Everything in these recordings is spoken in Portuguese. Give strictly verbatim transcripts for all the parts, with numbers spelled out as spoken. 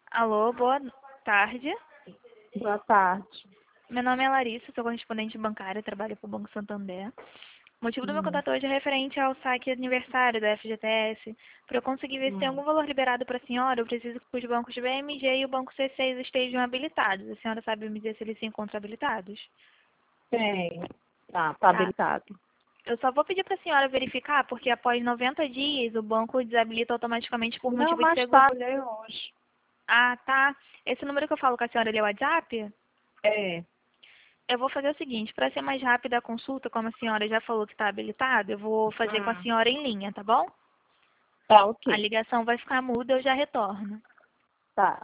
Alô, boa tarde. Boa tarde. Meu nome é Larissa, sou correspondente bancária, trabalho para o Banco Santander. O motivo do meu Hum, contato hoje é referente ao saque aniversário da F G T S. Para eu conseguir ver se tem hum. algum valor liberado para a senhora, eu preciso que os bancos B M G e o Banco C seis estejam habilitados. A senhora sabe me dizer se eles se encontram habilitados? Tem. Tá, tá Tá. habilitado. Eu só vou pedir para a senhora verificar, porque após noventa dias o banco desabilita automaticamente por Não, motivo de mais segurança. tarde, é hoje. Ah, tá. Esse número que eu falo com a senhora, ele é o WhatsApp? É. Eu vou fazer o seguinte, para ser mais rápida a consulta, como a senhora já falou que está habilitada, eu vou fazer com a Hum. senhora em linha, tá bom? Tá, A ok. ligação vai ficar muda, eu já retorno. Tá.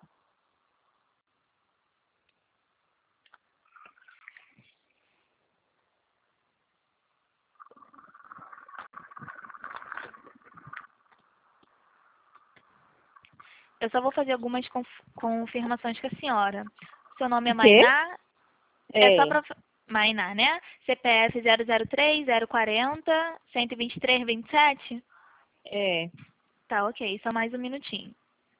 Eu só vou fazer algumas conf- confirmações com a senhora. Seu nome é O quê? Mainá? É só É. para... Mainá, né? C P F zero zero três, zero quarenta, cento e vinte e três, vinte e sete? É. Tá, ok. Só mais um minutinho.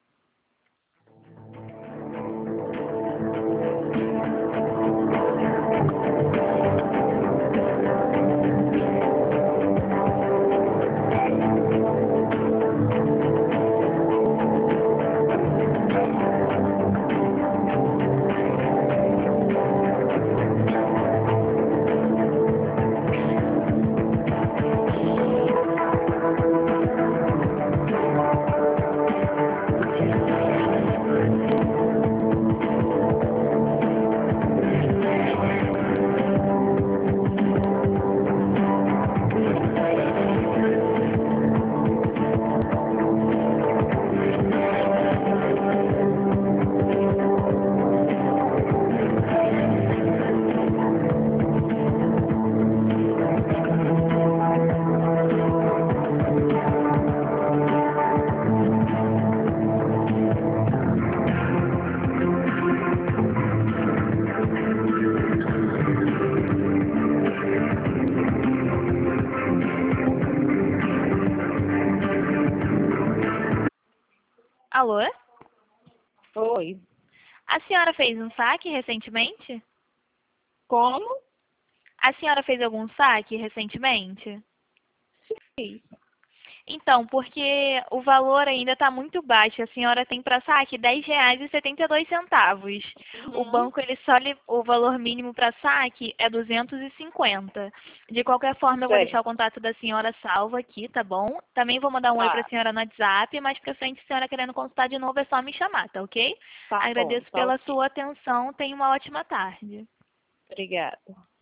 Alô? Oi. A senhora fez um saque recentemente? Como? A senhora fez algum saque recentemente? Sim. Então, porque o valor ainda está muito baixo. A senhora tem para saque dez reais e setenta e dois centavos. O Uhum. banco, ele só lhe, o valor mínimo para saque é duzentos e cinquenta. De qualquer forma, eu vou deixar o Certo. contato da senhora salvo aqui, tá bom? Também vou mandar um oi para a Tá. senhora no WhatsApp, mais para frente, se a senhora querendo consultar de novo, é só me chamar, tá ok? Tá bom. Agradeço Tá pela ok. sua atenção. Tenha uma ótima tarde. Obrigada.